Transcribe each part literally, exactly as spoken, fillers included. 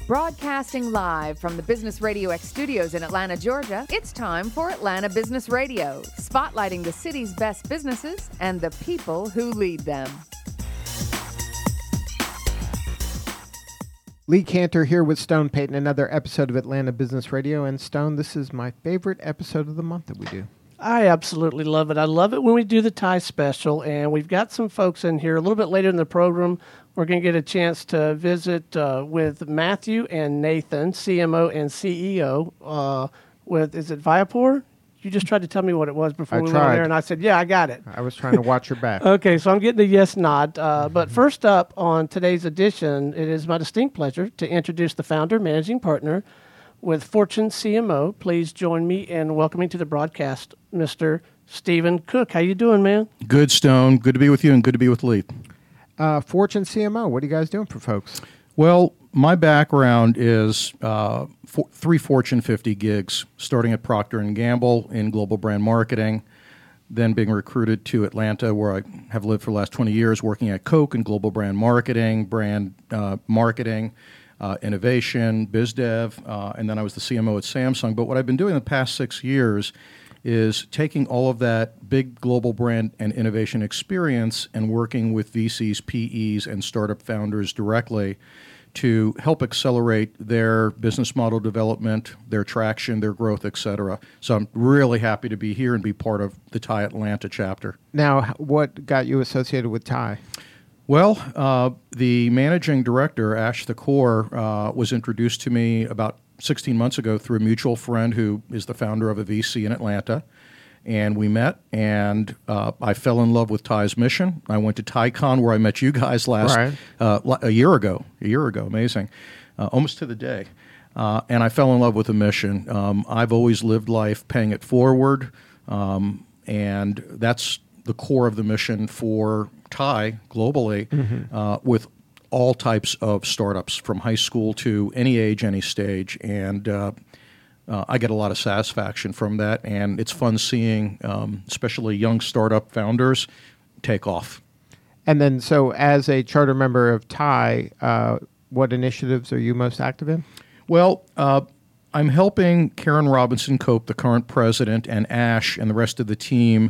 Broadcasting live from the Business Radio X studios in Atlanta, Georgia, it's time for Atlanta Business Radio, spotlighting the city's best businesses and the people who lead them. Lee Cantor here with Stone Payton, another episode of Atlanta Business Radio. And Stone, this is my favorite episode of the month that we do. I absolutely love it. I love it when we do the Thai special, and we've got some folks in here. A little bit later in the program, we're going to get a chance to visit uh, with Matthew and Nathan, C M O and C E O, uh, with, is it Viapor? You just tried to tell me what it was before I we tried. went on there, and I said, yeah, I got it. I was trying to watch your back. Okay, so I'm getting a yes nod. Uh, but first up on today's edition, it is my distinct pleasure to introduce the founder, managing partner with Fortune C M O. Please join me in welcoming to the broadcast, Mister Stephen Cook. How you doing, man? Good, Stone. Good to be with you and good to be with Lee. Uh, Fortune C M O, what are you guys doing for folks? Well, my background is uh, for, three Fortune fifty gigs, starting at Procter and Gamble in global brand marketing, then being recruited to Atlanta, where I have lived for the last twenty years, working at Coke in global brand marketing, brand uh, marketing, uh, innovation, biz dev, uh, and then I was the C M O at Samsung. But what I've been doing the past six years is taking all of that big global brand and innovation experience and working with V Cs, P Es, and startup founders directly to help accelerate their business model development, their traction, their growth, et cetera. So I'm really happy to be here and be part of the Thai Atlanta chapter. Now, what got you associated with Thai? Well, uh, the managing director, Ash Thakur, uh, was introduced to me about sixteen months ago through a mutual friend who is the founder of a V C in Atlanta. And we met, and uh, I fell in love with Thai's mission. I went to ThaiCon, where I met you guys last right. uh, a year ago. A year ago, amazing, uh, almost to the day. Uh, and I fell in love with the mission. Um, I've always lived life paying it forward, um, and that's the core of the mission for Thai globally, mm-hmm. uh, with all types of startups, from high school to any age, any stage, and uh, Uh, I get a lot of satisfaction from that, and it's fun seeing um, especially young startup founders take off. And then, so as a charter member of Thai, uh, what initiatives are you most active in? Well, uh, I'm helping Karen Robinson Cope, the current president, and Ash and the rest of the team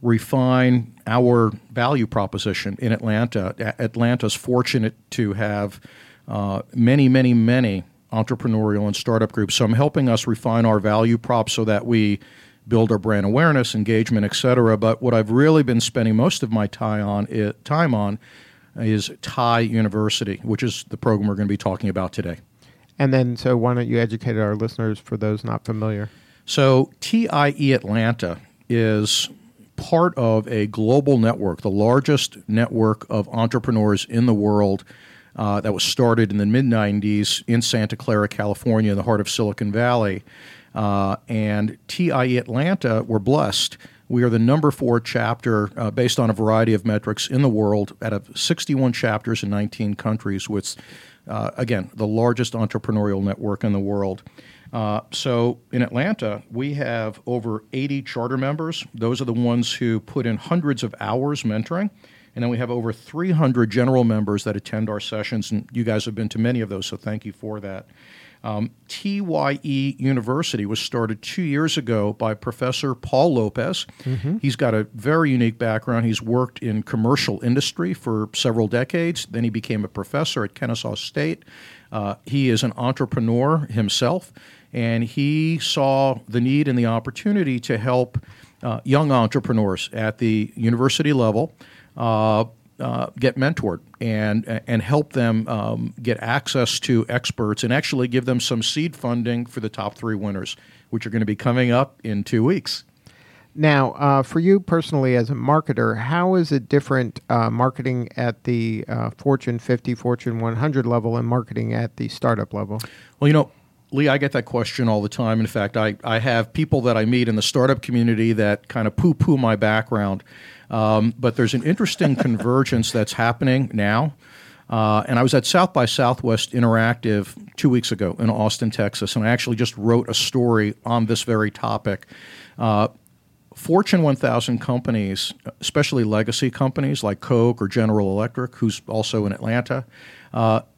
refine our value proposition in Atlanta. A- Atlanta's fortunate to have uh, many, many, many entrepreneurial and startup groups. So I'm helping us refine our value props so that we build our brand awareness, engagement, et cetera. But what I've really been spending most of my time on, it, time on is Thai University, which is the program we're going to be talking about today. And then, so why don't you educate our listeners for those not familiar? So T I E Atlanta is part of a global network, the largest network of entrepreneurs in the world, Uh, that was started in the mid nineties in Santa Clara, California, in the heart of Silicon Valley. Uh, and T I E Atlanta, we're blessed. We are the number four chapter uh, based on a variety of metrics in the world out of sixty-one chapters in nineteen countries, with, uh, again, the largest entrepreneurial network in the world. Uh, so in Atlanta, we have over eighty charter members. Those are the ones who put in hundreds of hours mentoring. And then we have over three hundred general members that attend our sessions, and you guys have been to many of those, so thank you for that. Um, T Y E University was started two years ago by Professor Paul Lopez. Mm-hmm. He's got a very unique background. He's worked in commercial industry for several decades. Then he became a professor at Kennesaw State. Uh, he is an entrepreneur himself, and he saw the need and the opportunity to help uh, young entrepreneurs at the university level Uh, uh, get mentored and and help them um, get access to experts and actually give them some seed funding for the top three winners, which are going to be coming up in two weeks. Now, uh, for you personally as a marketer, how is it different uh, marketing at the uh, Fortune fifty, Fortune one hundred level and marketing at the startup level? Well, you know, Lee, I get that question all the time. In fact, I, I have people that I meet in the startup community that kind of poo-poo my background. Um, but there's an interesting convergence that's happening now. Uh, and I was at South by Southwest Interactive two weeks ago in Austin, Texas, and I actually just wrote a story on this very topic. Uh, Fortune one thousand companies, especially legacy companies like Coke or General Electric, who's also in Atlanta, uh,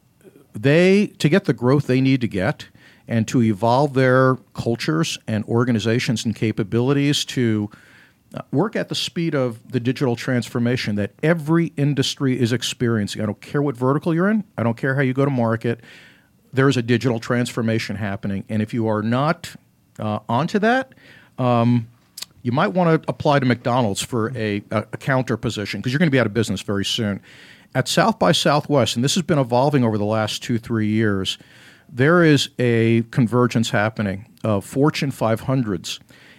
they to get the growth they need to get and to evolve their cultures and organizations and capabilities to uh, work at the speed of the digital transformation that every industry is experiencing. I don't care what vertical you're in. I don't care how you go to market. There's a digital transformation happening. And if you are not uh, onto that, um, you might want to apply to McDonald's for a, a, a counter position because you're going to be out of business very soon. At South by Southwest, and this has been evolving over the last two, three years, there is a convergence happening of Fortune five hundreds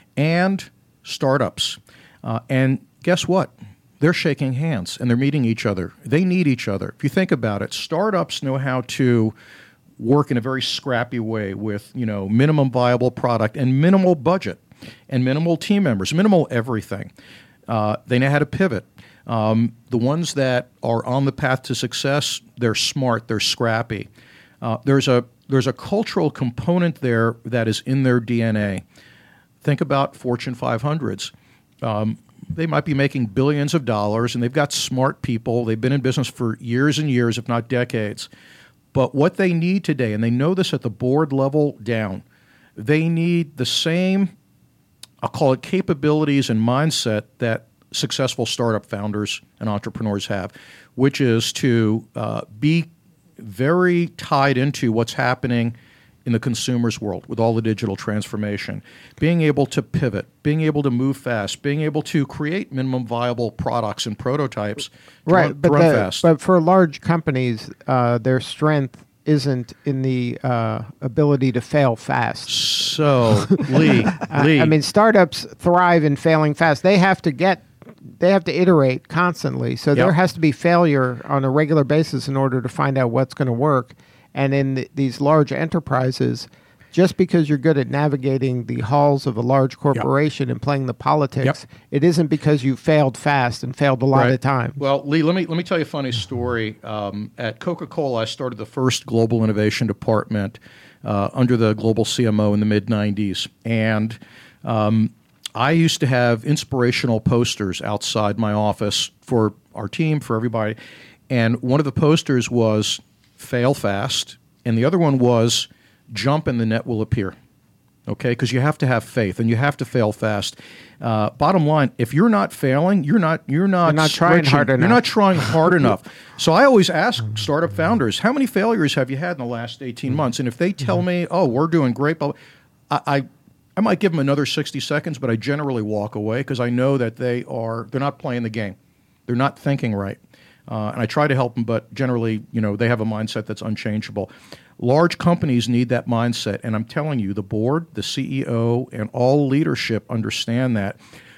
and startups. Uh, and guess what? They're shaking hands and they're meeting each other. They need each other. If you think about it, startups know how to work in a very scrappy way with, you know, minimum viable product and minimal budget and minimal team members, minimal everything. Uh, they know how to pivot. Um, the ones that are on the path to success, they're smart, they're scrappy. Uh, there's a there's a cultural component there that is in their D N A. Think about Fortune five hundreds. Um, they might be making billions of dollars, and they've got smart people. They've been in business for years and years, if not decades. But what they need today, and they know this at the board level down, they need the same, I'll call it capabilities and mindset that successful startup founders and entrepreneurs have, which is to uh, be very tied into what's happening in the consumer's world with all the digital transformation, being able to pivot, being able to move fast, being able to create minimum viable products and prototypes to right, run, but, to run the, fast. but for large companies, uh, their strength isn't in the uh, ability to fail fast. So, Lee, Lee. I, I mean, startups thrive in failing fast. They have to get, they have to iterate constantly. So Yep. there has to be failure on a regular basis in order to find out what's going to work. And in th- these large enterprises, just because you're good at navigating the halls of a large corporation yep. and playing the politics, yep. it isn't because you failed fast and failed a lot right. of times. Well, Lee, let me let me tell you a funny story. Um, at Coca-Cola, I started the first global innovation department uh, under the global C M O in the mid nineties, and um, I used to have inspirational posters outside my office for our team, for everybody, and one of the posters was fail fast, and the other one was jump and the net will appear, okay? Because you have to have faith and you have to fail fast. Uh, bottom line, if you're not failing, you're not you're not, you're not trying hard enough. You're not trying hard enough. So I always ask startup founders, how many failures have you had in the last eighteen months? And if they tell mm-hmm. me, oh, we're doing great, blah, blah, I, I I might give them another sixty seconds, but I generally walk away because I know that they are they're not playing the game. They're not thinking right. Uh, and I try to help them, but generally, you know, they have a mindset that's unchangeable. Large companies need that mindset, and I'm telling you, the board, the C E O, and all leadership understand that.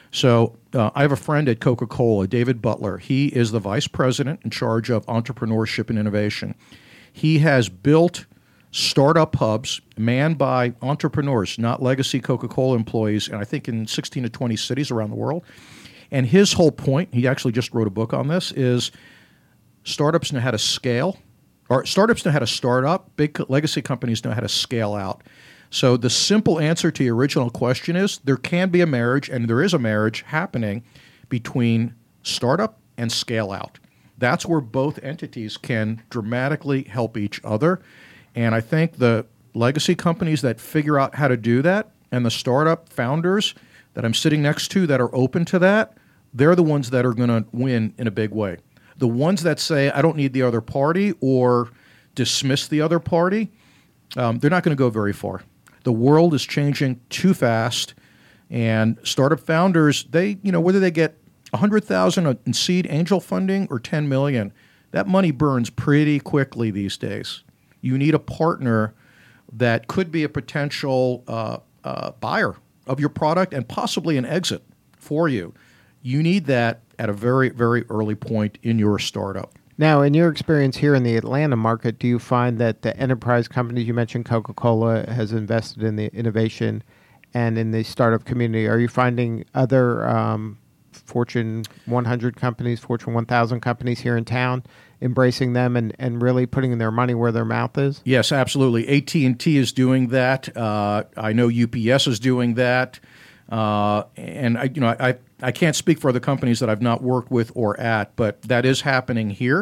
So uh, I have a friend at Coca-Cola, David Butler. He is the vice president in charge of entrepreneurship and innovation. He has built startup hubs manned by entrepreneurs, not legacy Coca-Cola employees, and I think in sixteen to twenty cities around the world. And his whole point, he actually just wrote a book on this, is startups know how to scale, or startups know how to start up, big legacy companies know how to scale out. So the simple answer to your original question is there can be a marriage, and there is a marriage happening between startup and scale out. That's where both entities can dramatically help each other. And I think the legacy companies that figure out how to do that and the startup founders that I'm sitting next to that are open to that, they're the ones that are going to win in a big way. The ones that say, I don't need the other party or dismiss the other party, um, they're not going to go very far. The world is changing too fast, and startup founders, they, you know, whether they get one hundred thousand dollars in seed angel funding or ten million dollars, that money burns pretty quickly these days. You need a partner that could be a potential uh, uh, buyer of your product and possibly an exit for you. You need that at a very, very early point in your startup. Now, in your experience here in the Atlanta market, do you find that the enterprise companies, you mentioned Coca-Cola has invested in the innovation and in the startup community. Are you finding other um, Fortune one hundred companies, Fortune one thousand companies here in town embracing them and, and really putting their money where their mouth is? Yes, absolutely. A T and T is doing that. Uh, I know U P S is doing that. Uh, and I, you know, I, I can't speak for other companies that I've not worked with or at, but that is happening here.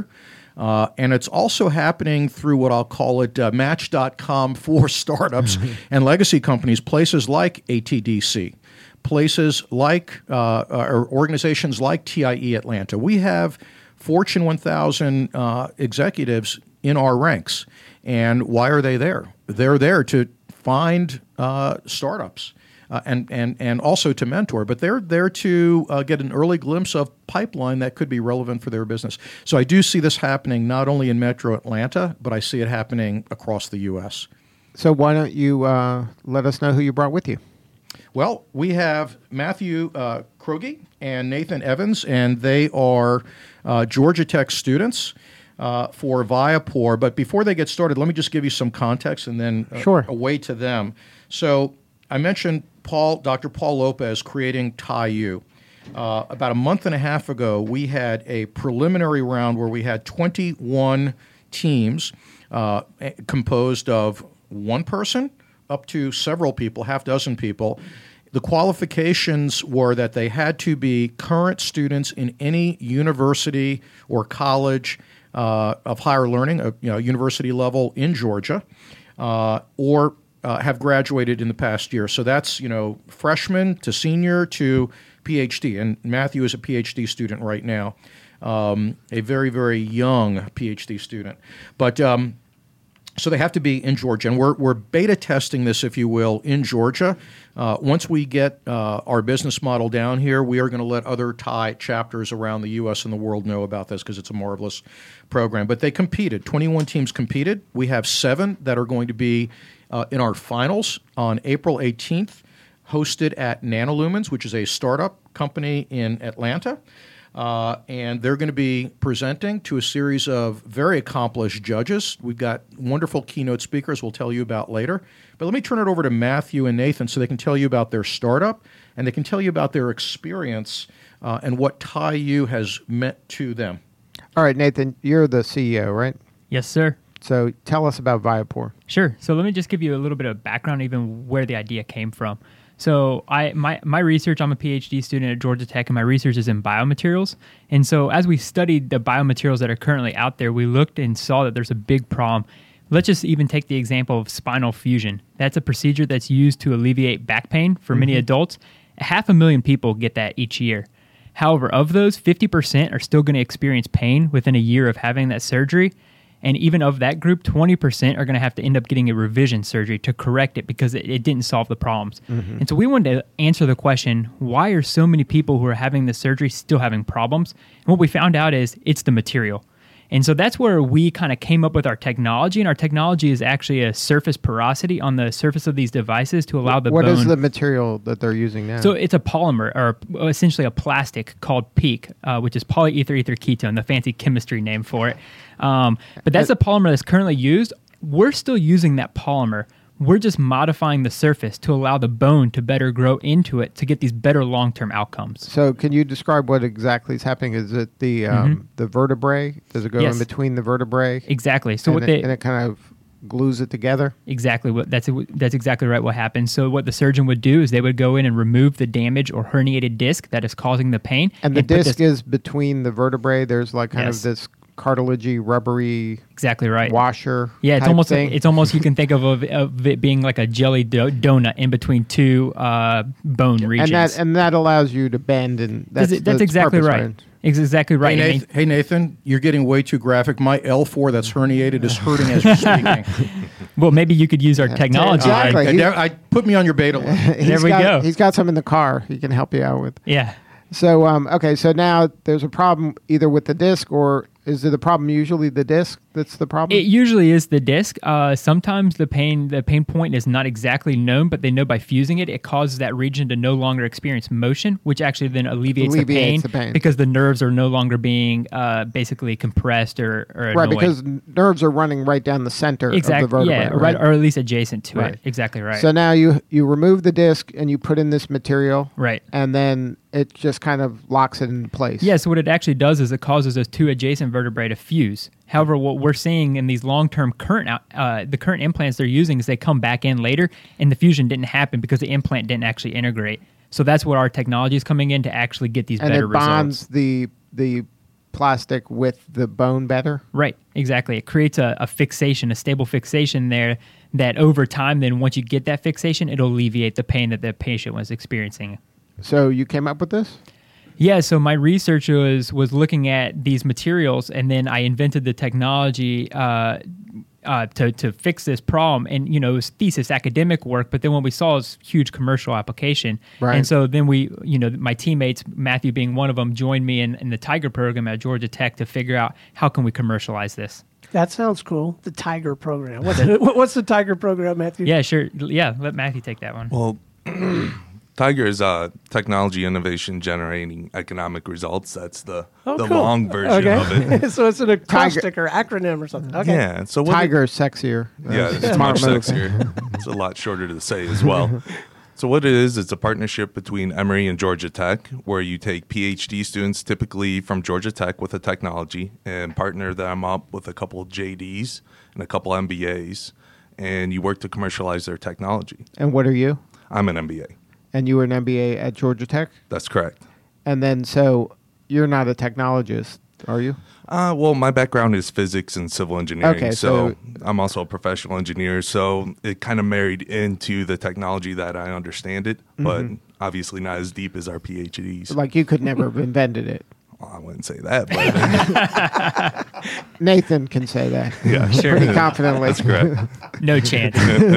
Uh, and it's also happening through what I'll call it uh, Match dot com for startups and legacy companies, places like A T D C, places like, uh, or organizations like T I E Atlanta. We have Fortune one thousand uh, executives in our ranks. And why are they there? They're there to find uh, startups uh, and, and, and also to mentor, but they're there to uh, get an early glimpse of pipeline that could be relevant for their business. So I do see this happening not only in Metro Atlanta, but I see it happening across the U S. So why don't you uh, let us know who you brought with you? Well, we have Matthew uh, Krogi and Nathan Evans, and they are uh, Georgia Tech students uh, for Viapor. But before they get started, let me just give you some context and then uh, sure. away to them. So I mentioned Paul, Doctor Paul Lopez creating T I U. Uh, about a month and a half ago, we had a preliminary round where we had twenty-one teams uh, composed of one person up to several people, half dozen people. The qualifications were that they had to be current students in any university or college uh, of higher learning, uh, you know, university level in Georgia, uh, or uh, have graduated in the past year. So that's, you know, freshman to senior to PhD. And Matthew is a PhD student right now, um, a very, very young PhD student. But um, so they have to be in Georgia, and we're we're beta testing this, if you will, in Georgia. Uh, once we get uh, our business model down here, we are going to let other T I chapters around the U S and the world know about this because it's a marvelous program. But they competed. twenty-one teams competed. We have seven that are going to be uh, in our finals on April eighteenth, hosted at Nanolumens, which is a startup company in Atlanta. Uh, and they're going to be presenting to a series of very accomplished judges. We've got wonderful keynote speakers we'll tell you about later. But let me turn it over to Matthew and Nathan so they can tell you about their startup and they can tell you about their experience uh, and what T I U has meant to them. All right, Nathan, you're the C E O, right? Yes, sir. So tell us about Viapor. Sure. So let me just give you a little bit of background, even where the idea came from. So I my my research, I'm a PhD student at Georgia Tech, and my research is in biomaterials. And so as we studied the biomaterials that are currently out there, we looked and saw that there's a big problem. Let's just even take the example of spinal fusion. That's a procedure that's used to alleviate back pain for mm-hmm. many adults. Half a million people get that each year. However, of those, fifty percent are still going to experience pain within a year of having that surgery. And even of that group, twenty percent are going to have to end up getting a revision surgery to correct it because it, it didn't solve the problems. Mm-hmm. And so we wanted to answer the question, why are so many people who are having the surgery still having problems? And what we found out is it's the material. And so that's where we kind of came up with our technology. And our technology is actually a surface porosity on the surface of these devices to allow the what bone... What is the material that they're using now? So it's a polymer, or essentially a plastic called PEEK, uh, which is polyether ether ketone, the fancy chemistry name for it. Um, but that's the polymer that's currently used. We're still using that polymer. We're just modifying the surface to allow the bone to better grow into it to get these better long-term outcomes. So can you describe what exactly is happening? Is it the um, mm-hmm. the vertebrae? Does it go yes. in between the vertebrae? Exactly. So and what it, they and it kind of glues it together? Exactly. What that's that's exactly right what happens. So what the surgeon would do is they would go in and remove the damage or herniated disc that is causing the pain. And the and disc is between the vertebrae. There's like kind yes. of this cartilagey, rubbery, exactly right, washer. Yeah, it's almost thing. it's almost you can think of, of of it being like a jelly do- donut in between two uh, bone regions, and that and that allows you to bend, and that's that's, that's the exactly purpose, right. right. It's exactly right. Hey Nathan, hey Nathan, you're getting way too graphic. My L four that's herniated is hurting as you're speaking. Well, maybe you could use our technology. Exactly. I, I, I put me on your beta list. There we got, go. He's got some in the car. He can help you out with. Yeah. So um, okay, so now there's a problem either with the disc or is it the problem usually the disc that's the problem? It usually is the disc. Uh, sometimes the pain the pain point is not exactly known, but they know by fusing it, it causes that region to no longer experience motion, which actually then alleviates, alleviates the, pain the pain because the nerves are no longer being uh, basically compressed or, or right annoyed. Because nerves are running right down the center exactly, of the vertebrae. Yeah, right? right, or at least adjacent to right. it. Exactly right. So now you you remove the disc and you put in this material, right, and then it just kind of locks it in place. Yeah, so what it actually does is it causes those two adjacent vertebrae to fuse. However, what we're seeing in these long-term current, uh, the current implants they're using is they come back in later, and the fusion didn't happen because the implant didn't actually integrate. So that's what our technology is coming in to actually get these and better it bonds results. the the plastic with the bone better? Right, exactly. It creates a, a fixation, a stable fixation there that over time, then once you get that fixation, it'll alleviate the pain that the patient was experiencing. So you came up with this? Yeah, so my research was was looking at these materials, and then I invented the technology uh, uh, to to fix this problem. And you know, it was thesis academic work, but then what we saw is huge commercial application. Right. And so then we, you know, my teammates, Matthew being one of them, joined me in, in the Tiger program at Georgia Tech to figure out how can we commercialize this. That sounds cool. The Tiger program. What's the, what's the Tiger program, Matthew? Yeah, sure. Yeah, let Matthew take that one. Well, Tiger is uh, technology innovation generating economic results. That's the Oh, the cool. long version Okay. of it. So it's an acrostic or acronym or something. Okay. Yeah. So what Tiger is sexier. Yeah, That's it's a smart much move. sexier. It's a lot shorter to say as well. So what it is, it's a partnership between Emory and Georgia Tech, where you take PhD students, typically from Georgia Tech, with a technology, and partner them up with a couple of J Ds and a couple M B As, and you work to commercialize their technology. And what are you? I'm an M B A. And you were an M B A at Georgia Tech? That's correct. And then, so you're not a technologist, are you? Uh, well, my background is physics and civil engineering, Okay, so, so- I'm also a professional engineer. So it kind of married into the technology that I understand it, but obviously not as deep as our PhDs. Like you could never have invented it. Well, I wouldn't say that, but Nathan can say that. yeah, Sure. Pretty confidently. that's correct. No chance.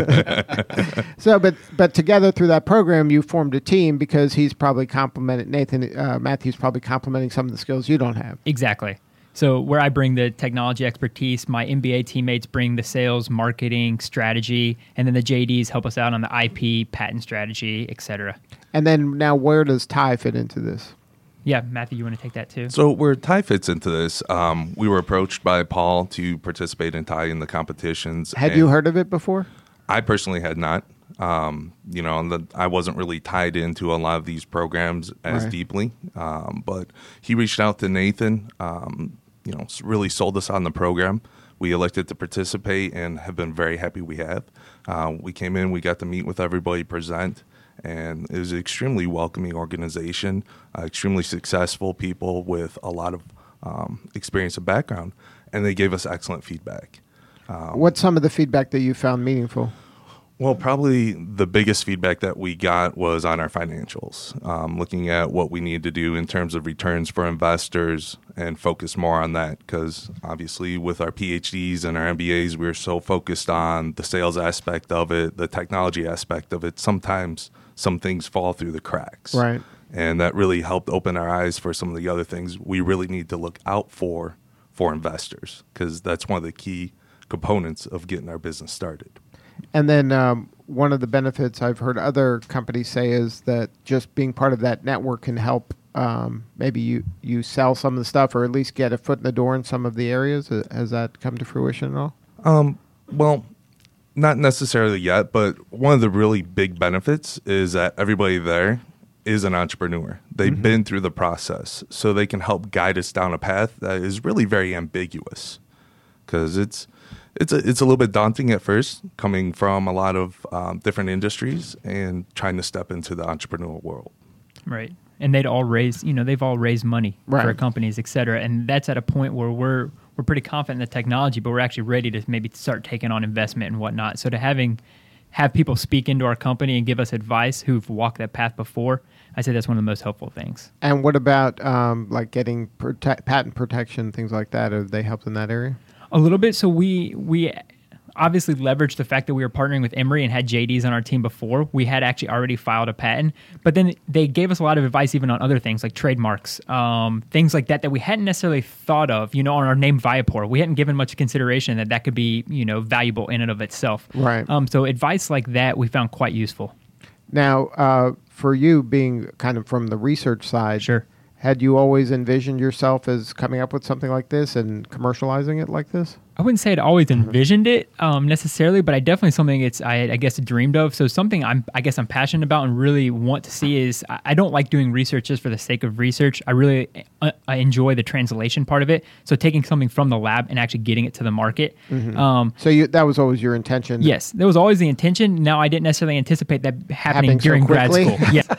So, but but together through that program, you formed a team because he's probably complimented Nathan. Uh, Matthew's probably complimenting some of the skills you don't have. Exactly. So where I bring the technology expertise, my M B A teammates bring the sales, marketing, strategy, and then the J Ds help us out on the I P, patent strategy, et cetera. And then now, where does Ty fit into this? Yeah, Matthew, you want to take that too? So where Ty fits into this, um, we were approached by Paul to participate in Ty in the competitions. Had and you heard of it before? I personally had not. Um, you know, and the, I wasn't really tied into a lot of these programs as Right. deeply. Um, but he reached out to Nathan, um, you know, s- really sold us on the program. We elected to participate and have been very happy we have. Uh, we came in, we got to meet with everybody, present, and it was an extremely welcoming organization, uh, extremely successful people with a lot of um, experience and background, and they gave us excellent feedback. What's some of the feedback that you found meaningful? Well, probably the biggest feedback that we got was on our financials, um, looking at what we need to do in terms of returns for investors and focus more on that because obviously with our PhDs and our M B As, we're so focused on the sales aspect of it, the technology aspect of it. Sometimes some things fall through the cracks. Right. And that really helped open our eyes for some of the other things we really need to look out for for investors because that's one of the key components of getting our business started. And then um, one of the benefits I've heard other companies say is that just being part of that network can help um, maybe you, you sell some of the stuff or at least get a foot in the door in some of the areas. Uh, Has that come to fruition at all? Um, well, not necessarily yet, but one of the really big benefits is that everybody there is an entrepreneur. They've Mm-hmm. been through the process, so they can help guide us down a path that is really very ambiguous because it's it's a, it's a little bit daunting at first coming from a lot of um, different industries and trying to step into the entrepreneurial world. Right. And they'd all raise, you know, they've all raised money for Right. companies, et cetera. And that's at a point where we're we're pretty confident in the technology, but we're actually ready to maybe start taking on investment and whatnot. So to having have people speak into our company and give us advice who've walked that path before, I say that's one of the most helpful things. And what about um, like getting prote- patent protection, things like that? Have they helped in that area? A little bit. So we we obviously leveraged the fact that we were partnering with Emory and had J Ds on our team before. We had actually already filed a patent, but then they gave us a lot of advice even on other things like trademarks, um, things like that that we hadn't necessarily thought of. You know, on our name Viapor, we hadn't given much consideration that that could be, you know, valuable in and of itself. Right. Um, so advice like that we found quite useful. Now, uh, for you being kind of from the research side, Sure. had you always envisioned yourself as coming up with something like this and commercializing it like this? I wouldn't say I'd always envisioned it um, necessarily, but I definitely something it's I, I guess dreamed of. So something I'm I guess I'm passionate about and really want to see is I, I don't like doing research just for the sake of research. I really uh, I enjoy the translation part of it. So taking something from the lab and actually getting it to the market. Um, So you, that was always your intention? yes, that was always the intention. Now I didn't necessarily anticipate that happening Happening so during grad quickly? school. Yeah.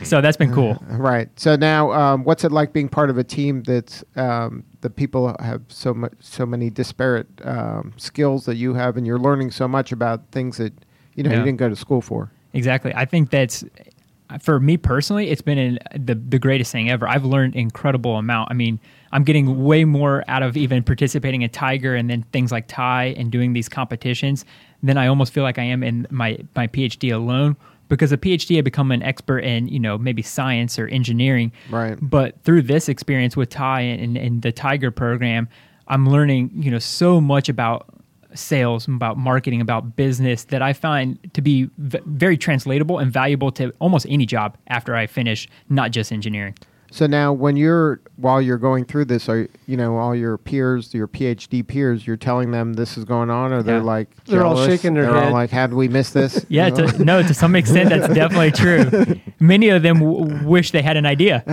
So that's been cool. Right. So now, um, what's it like being part of a team that's um, the people have so much, so many disparate um, skills that you have, and you're learning so much about things that you know Yeah. you didn't go to school for. Exactly. I think that's, for me personally, it's been an, the the greatest thing ever. I've learned incredible amount. I mean, I'm getting way more out of even participating in Tiger and then things like T I and doing these competitions than I almost feel like I am in my, my PhD alone. Because a PhD, I become an expert in, you know, maybe science or engineering. Right. But through this experience with T I and, and the Tiger program, I'm learning, you know, so much about sales, about marketing, about business that I find to be v- very translatable and valuable to almost any job after I finish, not just engineering. So now, when you're while you're going through this, are you know all your peers, your PhD peers, you're telling them this is going on, or they're Yeah. like They're all jealous? shaking their They're all head. like, "How did we miss this?" Yeah, You know? to, no, to some extent, that's definitely true. Many of them w- wish they had an idea,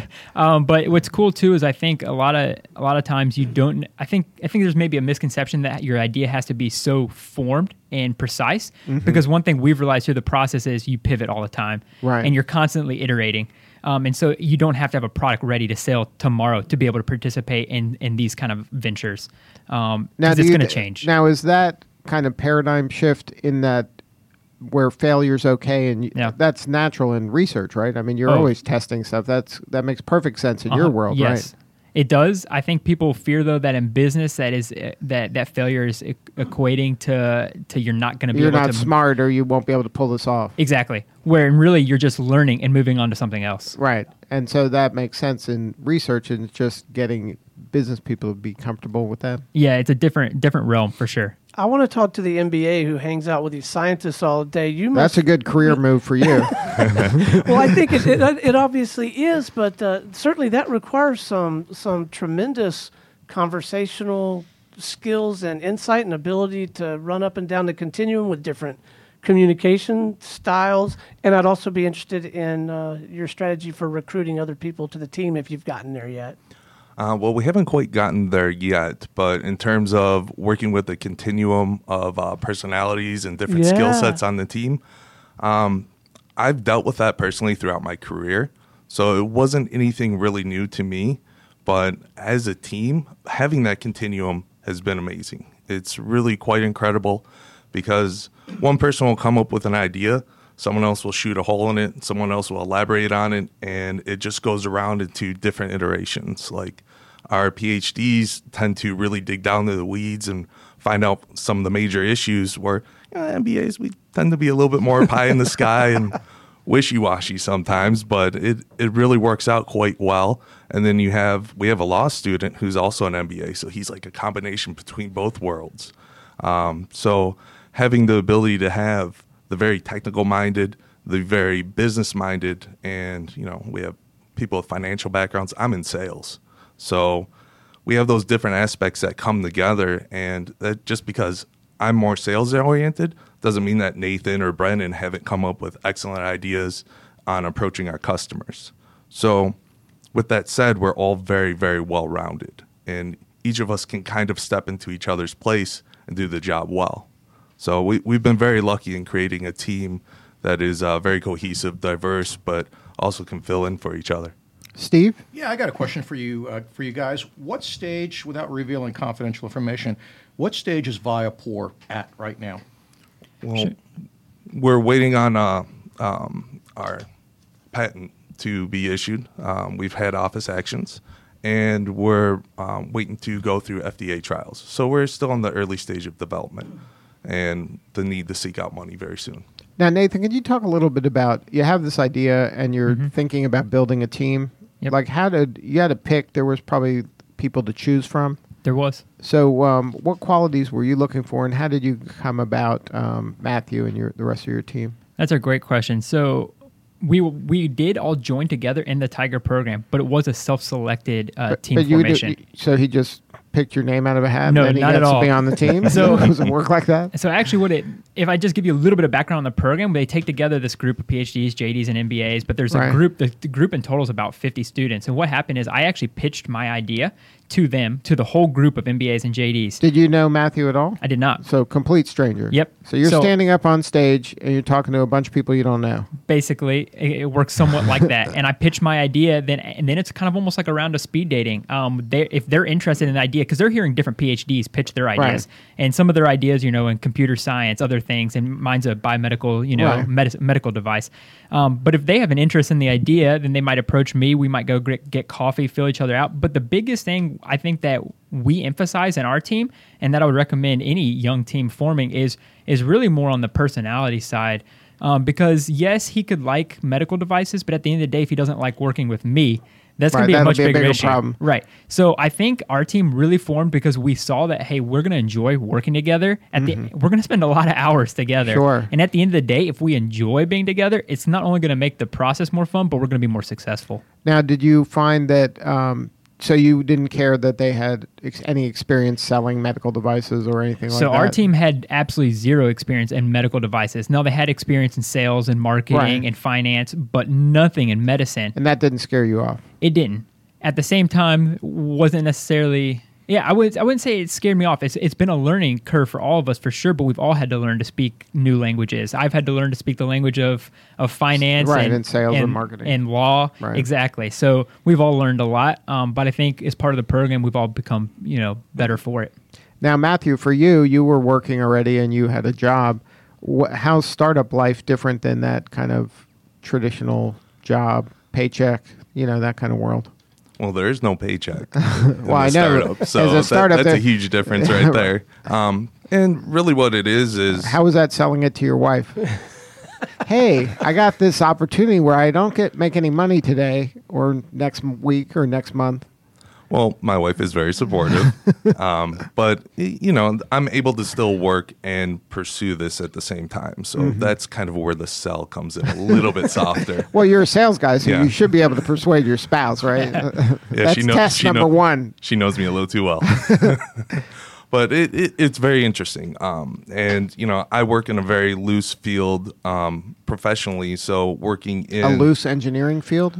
um, but what's cool too is I think a lot of a lot of times you don't. I think I think there's maybe a misconception that your idea has to be so formed and precise, because one thing we've realized through the process is you pivot all the time, Right. and you're constantly iterating. Um, and so you don't have to have a product ready to sell tomorrow to be able to participate in, in these kind of ventures. Um, Now, 'cause do it's you- going to change. Now, is that kind of paradigm shift in that where failure's okay, and you, Yeah. that's natural in research, right? I mean, you're Oh. always testing stuff. That's that makes perfect sense in your Uh-huh. world, yes. right? It does. I think people fear though that in business that is uh, that that failure is e- equating to to you're not going to be You're able not to smart, or you won't be able to pull this off. exactly. Where really you're just learning and moving on to something else. Right. And so that makes sense in research, and just getting business people to be comfortable with that. Yeah, it's a different different realm for sure. I want to talk to the M B A who hangs out with these scientists all day. You must That's a good career move for you. well, I think it, it, it obviously is, but uh, certainly that requires some some tremendous conversational skills and insight and ability to run up and down the continuum with different communication styles. And I'd also be interested in uh, your strategy for recruiting other people to the team if you've gotten there yet. Uh, well, we haven't quite gotten there yet, but in terms of working with the continuum of uh, personalities and different Yeah. skill sets on the team, um, I've dealt with that personally throughout my career. So it wasn't anything really new to me, but as a team, having that continuum has been amazing. It's really quite incredible because one person will come up with an idea, someone else will shoot a hole in it, someone else will elaborate on it, and it just goes around into different iterations. Like our PhDs tend to really dig down to the weeds and find out some of the major issues, where you know, M B As, we tend to be a little bit more pie in the sky and wishy-washy sometimes, but it, it really works out quite well. And then you have, we have a law student who's also an M B A, so he's like a combination between both worlds. Um, so having the ability to have the very technical minded, the very business minded, and you know we have people with financial backgrounds. I'm in sales, so we have those different aspects that come together. And that just because I'm more sales oriented doesn't mean that Nathan or Brennan haven't come up with excellent ideas on approaching our customers. So with that said, we're all very, very well rounded, and each of us can kind of step into each other's place and do the job well. So we, we've been very lucky in creating a team that is uh, very cohesive, diverse, but also can fill in for each other. Steve? Yeah, I got a question for you, uh, for you guys. What stage, without revealing confidential information, what stage is Viapor at right now? Well, we're waiting on uh, um, our patent to be issued. Um, we've had office actions, and we're um, waiting to go through F D A trials. So we're still in the early stage of development and the need to seek out money very soon. Now, Nathan, could you talk a little bit about, you have this idea and you're Mm-hmm. thinking about building a team. Yep. Like, how did, you had to pick, there was probably people to choose from. There was. So um, what qualities were you looking for, and how did you come about um, Matthew and your the rest of your team? That's a great question. So we we did all join together in the Tiger program, but it was a self-selected uh, team you formation. did- so he just picked your name out of a hat No, and then he not at gets to all. be on the team? So- Does it work like that? So actually what it, if I just give you a little bit of background on the program, they take together this group of PhDs, J Ds, and M B As, but there's Right. a group, the, the group in total is about fifty students. And what happened is I actually pitched my idea to them, to the whole group of M B As and J Ds. Did you know Matthew at all? I did not. So complete stranger. Yep. So you're So- standing up on stage and you're talking to a bunch of people you don't know. Basically, it, it works somewhat like that. And I pitch my idea, then and then it's kind of almost like a round of speed dating. Um, they, if they're interested in the idea, because they're hearing different P H Ds pitch their ideas, Right. and some of their ideas, you know, in computer science, other things, and mine's a biomedical, you know, Right. medis- medical device. Um, but if they have an interest in the idea, then they might approach me. We might go get, get coffee, fill each other out. But the biggest thing I think that we emphasize in our team, and that I would recommend any young team forming, is is really more on the personality side. Um, because yes, he could like medical devices, but at the end of the day, if he doesn't like working with me, that's Right, going to be a that'll much be a bigger, bigger issue. problem. Right. So I think our team really formed because we saw that, hey, we're going to enjoy working together. At the we're going to spend a lot of hours together. Sure. And at the end of the day, if we enjoy being together, it's not only going to make the process more fun, but we're going to be more successful. Now, did you find that, um, so you didn't care that they had ex- any experience selling medical devices or anything like So that? our team had absolutely zero experience in medical devices. Now, they had experience in sales and marketing Right. and finance, but nothing in medicine. And that didn't scare you off? It didn't. At the same time, wasn't necessarily. Yeah, I would. I wouldn't say it scared me off. It's it's been a learning curve for all of us for sure. But we've all had to learn to speak new languages. I've had to learn to speak the language of of finance, Right, and, and sales and marketing. and law. Right. Exactly. So we've all learned a lot. Um, but I think as part of the program, we've all become you know better for it. Now, Matthew, for you, you were working already and you had a job. Wh- how's startup life different than that kind of traditional job, paycheck, you know, that kind of world? Well, there is no paycheck. in Well, I the know. Startup, As so a that- startup, that's there- a huge difference right there. Um, and really, what it is is How was that selling it to your wife? Hey, I got this opportunity where I don't get make any money today or next m- week or next month. well, my wife is very supportive, um, but y- you know, I'm able to still work and pursue this at the same time. So Mm-hmm. that's kind of where the sell comes in a little bit softer. Well, you're a sales guy, so Yeah. you should be able to persuade your spouse, right? Yeah, That's she knows, test she number know- one. She knows me a little too well. But it, it, it's very interesting. Um, and, you know, I work in a very loose field um, professionally. So working in A loose engineering field?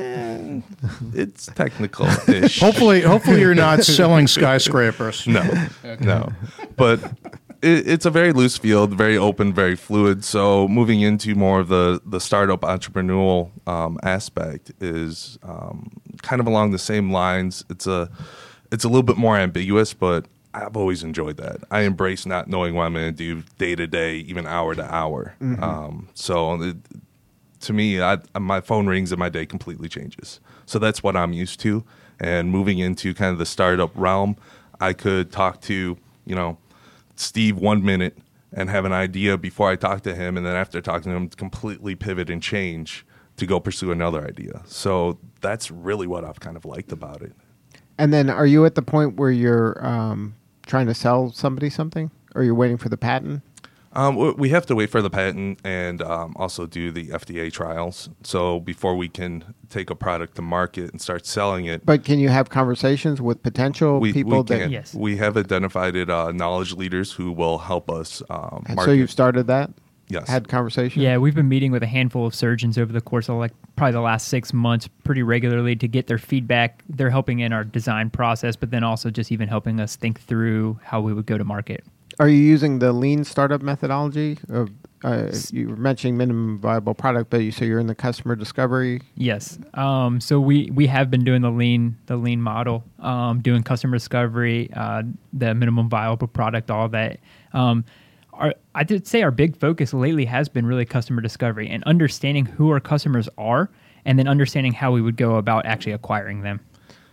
Eh, it's technical-ish. Hopefully, hopefully you're not selling skyscrapers. No, no. But it, it's a very loose field, very open, very fluid. So moving into more of the, the startup entrepreneurial um, aspect is um, kind of along the same lines. It's a it's a little bit more ambiguous, but I've always enjoyed that. I embrace not knowing what I'm going to do day to day, even hour to hour. Um, so it, to me, I, my phone rings and my day completely changes. So that's what I'm used to. And moving into kind of the startup realm, I could talk to, you know, Steve one minute and have an idea before I talk to him. And then after talking to him, completely pivot and change to go pursue another idea. So that's really what I've kind of liked about it. And then are you at the point where you're um, trying to sell somebody something? Or you're waiting for the patent? Um, w- we have to wait for the patent and um, also do the F D A trials. So before we can take a product to market and start selling it, But can you have conversations with potential we, people we that... can. Yes. We have identified it, uh, knowledge leaders who will help us um, And market. so you've started that? Yes. Had conversations? Yeah, we've been meeting with a handful of surgeons over the course of like probably the last six months pretty regularly to get their feedback. They're helping in our design process, but then also just even helping us think through how we would go to market. Are you using the lean startup methodology? Of, uh, you were mentioning minimum viable product, but you say you're in the customer discovery. Yes. Um, so we, we have been doing the lean the lean model, um, doing customer discovery, uh, the minimum viable product, all that. Um, our, I did say our big focus lately has been really customer discovery and understanding who our customers are, and then understanding how we would go about actually acquiring them.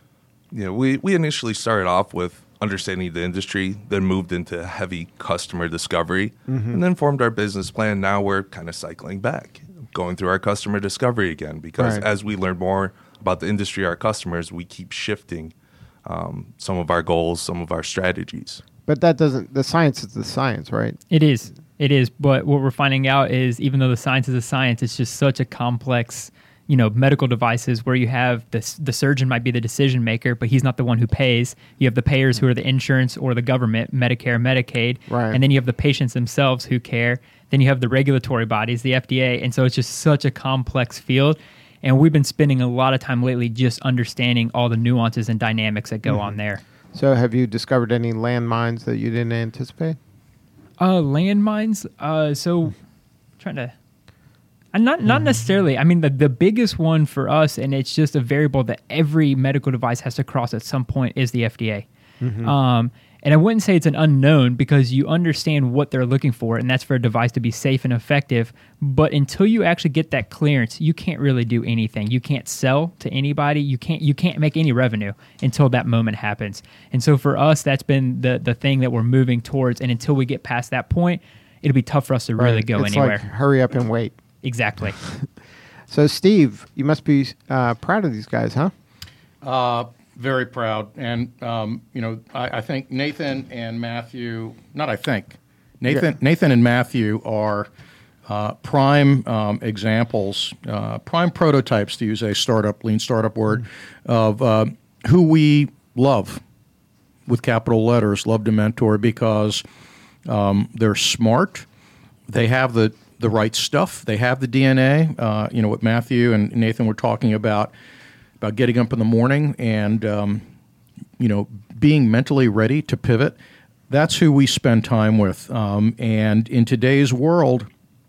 Yeah, we, we initially started off with understanding the industry, then moved into heavy customer discovery, Mm-hmm. and then formed our business plan. Now we're kind of cycling back, going through our customer discovery again, because Right. as we learn more about the industry, our customers, we keep shifting um, some of our goals, some of our strategies. But that doesn't, the science is the science, right? It is. It is. But what we're finding out is even though the science is a science, it's just such a complex, you know, medical devices where you have the, the surgeon might be the decision maker, but he's not the one who pays. You have the payers who are the insurance or the government, Medicare, Medicaid. Right. And then you have the patients themselves who care. Then you have the regulatory bodies, the F D A. And so it's just such a complex field. And we've been spending a lot of time lately just understanding all the nuances and dynamics that go mm-hmm. on there. So have you discovered any landmines that you didn't anticipate? Uh, landmines? Uh, so trying to... And not not necessarily. I mean, the, the biggest one for us, and it's just a variable that every medical device has to cross at some point, is the F D A. Mm-hmm. Um, and I wouldn't say it's an unknown because you understand what they're looking for, and that's for a device to be safe and effective. But until you actually get that clearance, you can't really do anything. You can't sell to anybody. You can't you can't make any revenue until that moment happens. And so for us, that's been the the thing that we're moving towards. And until we get past that point, it'll be tough for us to right. really go it's anywhere. Like hurry up and wait. Exactly. So, Steve, you must be uh, proud of these guys, huh? Uh, very proud. And, um, you know, I, I think Nathan and Matthew, not I think, Nathan, yeah. Nathan and Matthew are uh, prime um, examples, uh, prime prototypes, to use a startup, lean startup word, mm-hmm. of uh, who we love with capital letters, love to mentor, because um, they're smart. They have the the right stuff. They have the D N A. Uh, you know, what Matthew and Nathan were talking about, about getting up in the morning and, um, you know, being mentally ready to pivot. That's who we spend time with. Um, and in today's world,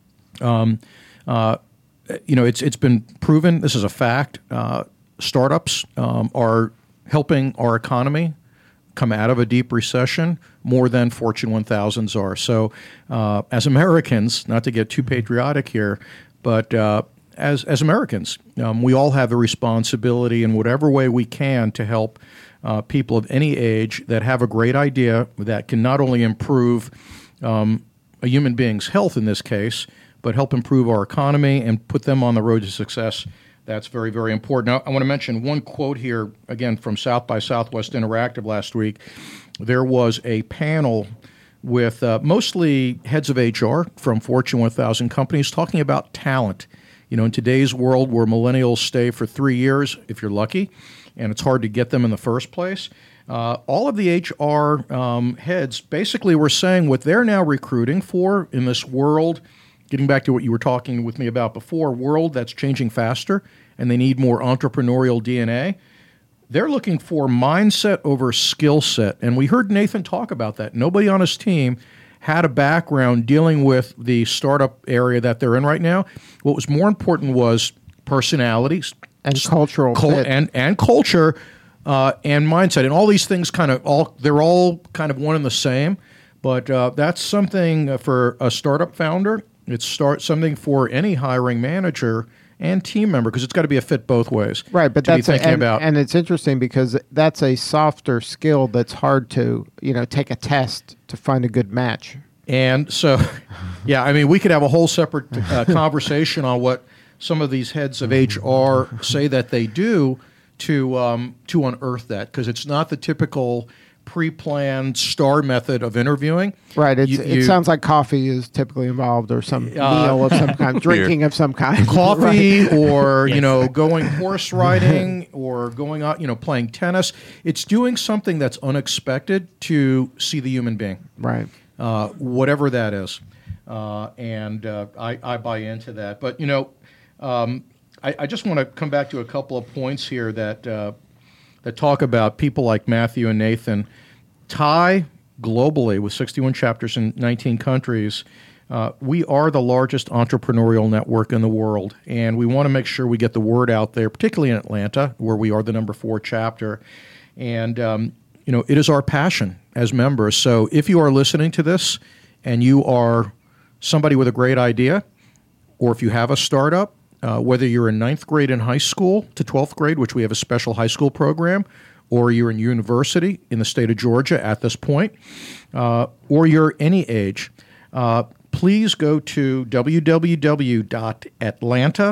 um, uh, you know, it's it's been proven, this is a fact, uh, startups um, are helping our economy come out of a deep recession more than Fortune one thousands are. So uh, as Americans, not to get too patriotic here, but uh, as as Americans, um, we all have a responsibility in whatever way we can to help uh, people of any age that have a great idea that can not only improve um, a human being's health in this case, but help improve our economy and put them on the road to success. That's very, very important. Now, I want to mention one quote here, again, from South by Southwest Interactive last week. There was a panel with uh, mostly heads of H R from Fortune one thousand companies talking about talent. You know, in today's world where millennials stay for three years, if you're lucky, and it's hard to get them in the first place, uh, all of the H R um, heads basically were saying what they're now recruiting for in this world, getting back to what you were talking with me about before, world that's changing faster, and they need more entrepreneurial D N A. They're looking for mindset over skill set. And we heard Nathan talk about that. Nobody on his team had a background dealing with the startup area that they're in right now. What was more important was personalities. And cultural cul- fit. And, and culture uh, and mindset. And all these things kind of, all they're all kind of one and the same. But uh, that's something for a startup founder. It's start something for any hiring manager and team member, because it's got to be a fit both ways. Right, but to that's be thinking a, and, about. and it's interesting because that's a softer skill that's hard to, you know, take a test to find a good match. And so, yeah, I mean, we could have a whole separate uh, conversation on what some of these heads of H R say that they do to um, to unearth that, because it's not the typical pre-planned STAR method of interviewing. Right. It's, you, it you, sounds like coffee is typically involved, or some uh, meal of some kind, drinking of some kind. Coffee, right. or, yes. you know, going horse riding, or going out, you know, playing tennis. It's doing something that's unexpected to see the human being. Right. Uh, whatever that is. Uh, and uh, I, I buy into that. But, you know, um, I, I just want to come back to a couple of points here that uh, that talk about people like Matthew and Nathan. T I globally, with sixty-one chapters in nineteen countries, uh, we are the largest entrepreneurial network in the world, and we want to make sure we get the word out there, particularly in Atlanta, where we are the number four chapter. And, um, you know, it is our passion as members. So if you are listening to this and you are somebody with a great idea, or if you have a startup, Uh, whether you're in ninth grade in high school to twelfth grade, which we have a special high school program, or you're in university in the state of Georgia at this point, uh, or you're any age, uh, please go to w w w dot atlanta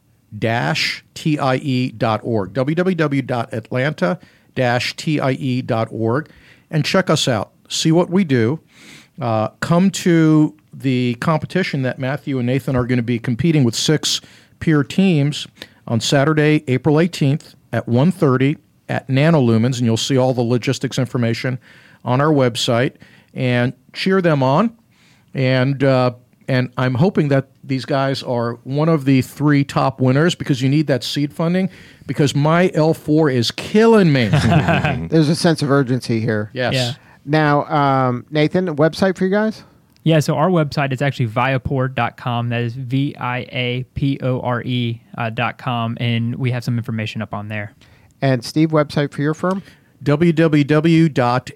dash t i e dot org, w w w dot atlanta dash t i e dot org, and check us out. See what we do. Uh, come to the competition that Matthew and Nathan are going to be competing with six peer teams on Saturday, April eighteenth at one thirty at Nanolumens, and you'll see all the logistics information on our website. And cheer them on, and uh, and I'm hoping that these guys are one of the three top winners because you need that seed funding because my L four is killing me. There's a sense of urgency here. Yes. Yeah. Now, um, Nathan, a website for you guys? Yeah, so our website is actually viapore dot com. That is V I A P O R E uh, dot com, and we have some information up on there. And Steve, website for your firm? w w w dot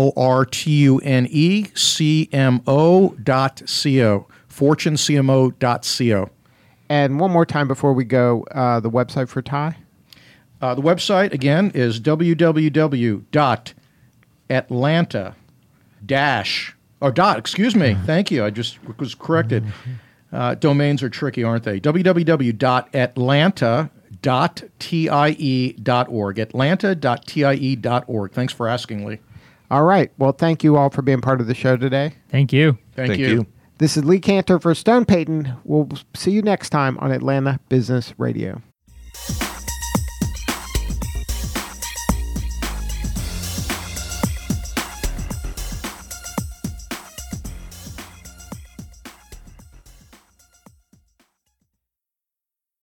fortunecmo dot co, fortune c m o dot co. And one more time before we go, uh, the website for Ty? Uh, the website, again, is w w w dot atlanta dash, or dot, excuse me, thank you, I just was corrected. Uh, domains are tricky, aren't they? w w w dot atlanta dot tie dot org. atlanta dot tie dot org. Thanks for asking, Lee. All right. Well, thank you all for being part of the show today. Thank you. Thank, Thank you. you. This is Lee Cantor for Stone Payton. We'll see you next time on Atlanta Business Radio.